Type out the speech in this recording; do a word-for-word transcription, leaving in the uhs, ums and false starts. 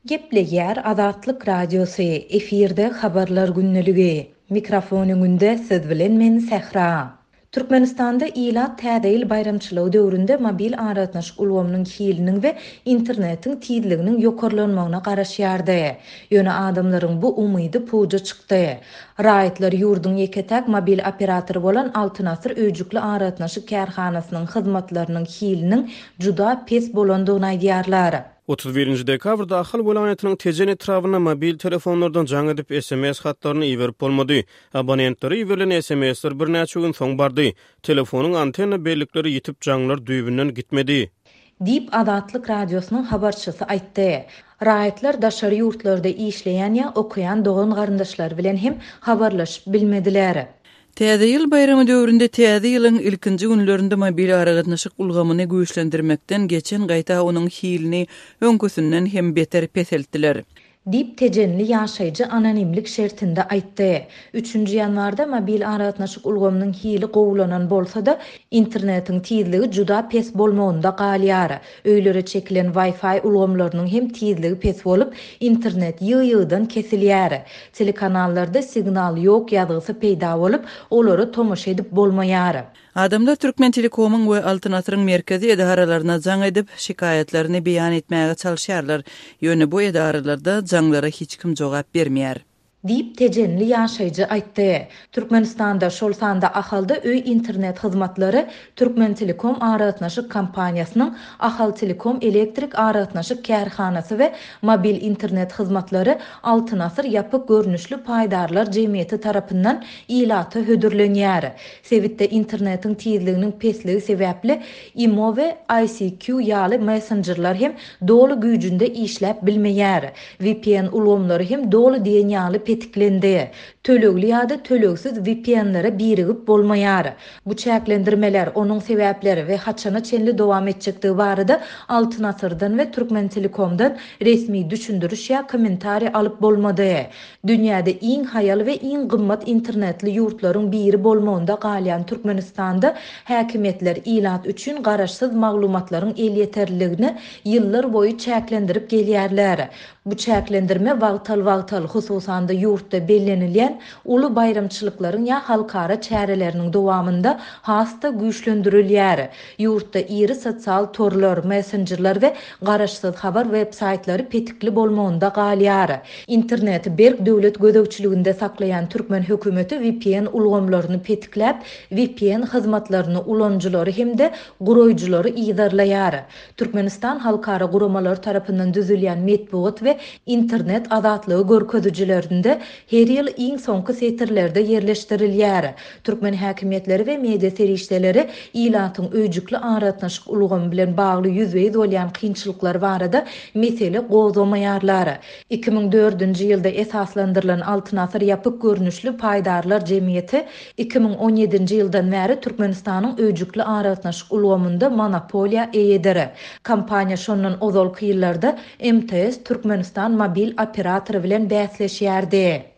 Gepleýär Azatlyk Radiosu efirde habarlar günneligi. Mikrofonuňynda söz bilen men Sehra. Türkmenistanda ila täze bayramçylygy döwründe mobil aratnaşyk ulgamynyň hiliniň we internetiň tiýdliginiň ýokarlanmagyna garaşýardy. Ýöne adamlaryň bu umydy puja çykdy. Raýatlar ýurduň ýeketäk mobil operatory bolan Altynasyr öýjükli aratnaşyk kärhanasynyň hyzmatlarynyň hiliniň juda pes bolandygyny aýdýarlar. otuz birinji dekabrda ahal welaýatynyň tejen etrawyna mobil telefonlardan jaň edip S M S hatlaryny iýerip bolmady. Abonentlere iýerilen S M S'ler bir näçe gün soň bardy. Telefonyň antenna bellikleri ýitip jaňlar düýbünden gitmedi. Dip Azatlyk Radiosynyň habarçysy aýtdy. Raýatlar daşary ýurtlarda işleýän ýa okuyan dogan garyndaşlar bilen hem habarlaşyp bilmediler. Täze ýyl bayramy döwründe täze ýylyň ilkinji günlerinde mobil aratnaşyk ulgamyny güýçlendirmekden geçen gaýta onuň hilini öňküsünden hem beter peseltdiler. Dip tejenli ýaşaýjy anonimlik şertinde aýtdy. üçünji ýanwarda mobil aratnaşyk ulgamynyň hili gowlanan bolsa-da internetiň tiýdligi juda pes bolmagynda galýar. Öýlere çekilen Wi-Fi ulgamlarynyň hem tiýdligi pes bolup, internet ýygy-ýygydan kesilýär. Telekanallarda signal ýok ýazgysy peýda bolup, olary tomaşa edip bolmaýar. Adamlar Türkmen Telekomyň we Altynasyryň merkezi edaralaryna jaň edip şikaýetlerini beýan etmäge çalşýarlar. Ýöne bu edaralarda jaňlara hiç kim jogap bermeýär. Dip tejenli ýaşaýjy aýtdy. Türkmenistanda şol sanda ahalda öý internet hyzmatlary Türkmen Telekom aratnaşyk kompaniýasynyň Ahal Telekom elektrik aratnaşyk kärhanasy we mobil internet hyzmatlary Altynasyr ýapyk görnüşli paýdarlar jemgyýeti tarapyndan ilaty hödürlenýär. Sebitde internetiň tiýdliginiň pesligi sebäpli I M O we I C Q ýaly messengerler hem dolu güýjünde işläp bilmeýär. V P N ulgamlary hem dolu diýen ýaly petiklendi. Tölegli ýa-da tölegsiz V P N'lere birigip bolmaýar. Bu çäklendirmeler, onuň sebäpleri we haçana çenli dowam etjekdigi barada Altynasyrdan we Türkmen Telekomdan resmi düşündürüş ýa kommentari alyp bolmady. Dünýäde iň haýal we iň gymmat internetli ýurtlaryň biri bolmagynda galýan Türkmenistanda häkimetler ilat üçin garaşsyz maglumatlaryň el ýeterliligini ýyllar boyu çäklendirip gelýärler. Bu çäklendirme wagtal-wagtal hususanda ýurtda bellenilýän uly bayramçylyklaryň ýa halkara çäreleriniň dowamında hasta güýçlendirilýär. Ýurtda iri sosial torlar, messengerler we garaşsyz habar web-saytlary petikli bolmagynda galýar. Internet berk döwlet gödäwçiliginde saklayan Türkmen hökümeti V P N ulgamlaryny petikläp, V P N hyzmatlaryny ulanjylary hemde guroýjylary ýydarlaýar. Türkmenistan halkara guramalar tarapyndan düzülýän medeniýet we internet azatlygy görkezüjilerinde her ýyl iň soňky setirlerde ýerleşdirilýär. Türkmen häkimetleri we media serişdeleri ilatyň öýjükli aratnaşyk ulgamy bilen bagly ýüzbeýiz bolýan kynçylyklar barada mesele gozamaýarlar. iki ming dördünji ýylda esaslandyrylan Altynasyr ýapyk görnüşli paýdarlar jemgyýeti iki ming on ýedinji ýyldan bäri Türkmenistanyň öýjükli aratnaşyk ulgamynda monopoliýa eýedir. Kompaniýa şondan ozalky ýyllarda M T S Türkmenistan mobil operatory bilen bäsleşýärdi.